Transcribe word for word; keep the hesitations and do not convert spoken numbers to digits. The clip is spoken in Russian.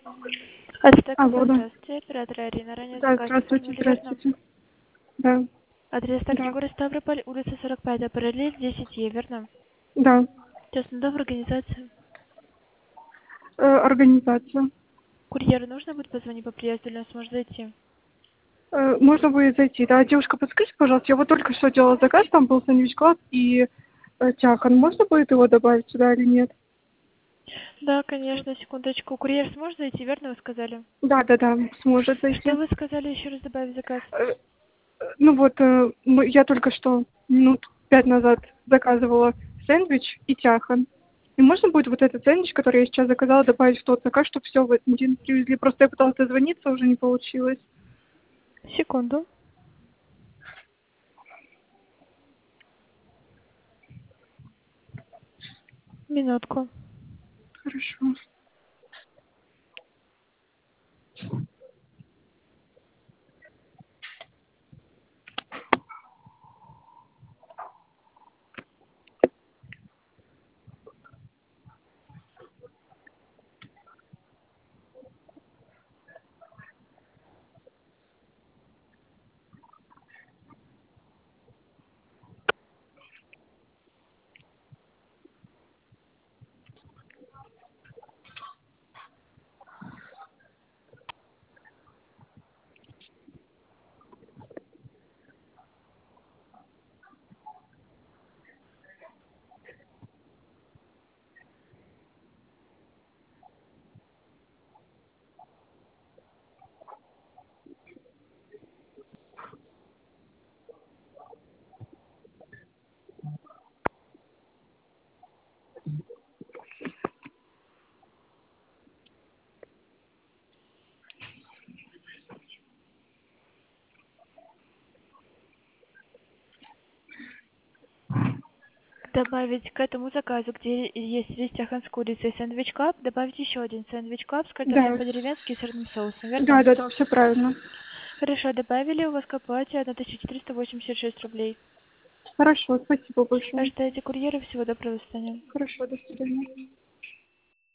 Ацтек, Алло, да. здравствуйте, оператор Арина. Ранее Да, заказ здравствуйте, оформили, верно? здравствуйте. Да, Адрес также да, город Ставрополь, улица сорок пять, параллель десять Е, верно? да. Теснодов, организация. Э, организация. Курьеру нужно будет позвонить по приезду, или он сможет зайти? Э, можно будет зайти, да? Девушка, подскажите, пожалуйста, я вот только что делала заказ, там был сэндвич клаб и э, чахан. Можно будет его добавить сюда или нет? Да, конечно, секундочку. Курьер сможет зайти, верно вы сказали? Да, да, да, сможет Что зайти. вы сказали еще раз добавить в заказ? Э, э, ну вот, э, мы- я только что минут пять назад заказывала сэндвич и чахан. И можно будет вот этот сэндвич, который я сейчас заказала, добавить в тот заказ, чтобы все в один день привезли? Просто я пыталась дозвониться, уже не получилось. Секунду. Минутку. Хорошо. Добавить к этому заказу, где есть рис чахан с курицей и сэндвич клаб, добавить еще один сэндвич клаб с картофелем Да. по-деревенски и сырным соусом, Да, верно? да, да, все правильно. Хорошо, добавили, у вас к оплате тысяча триста восемьдесят шесть рублей. Хорошо, спасибо большое. Ожидайте курьера, всего доброго, до свидания. Хорошо, до свидания.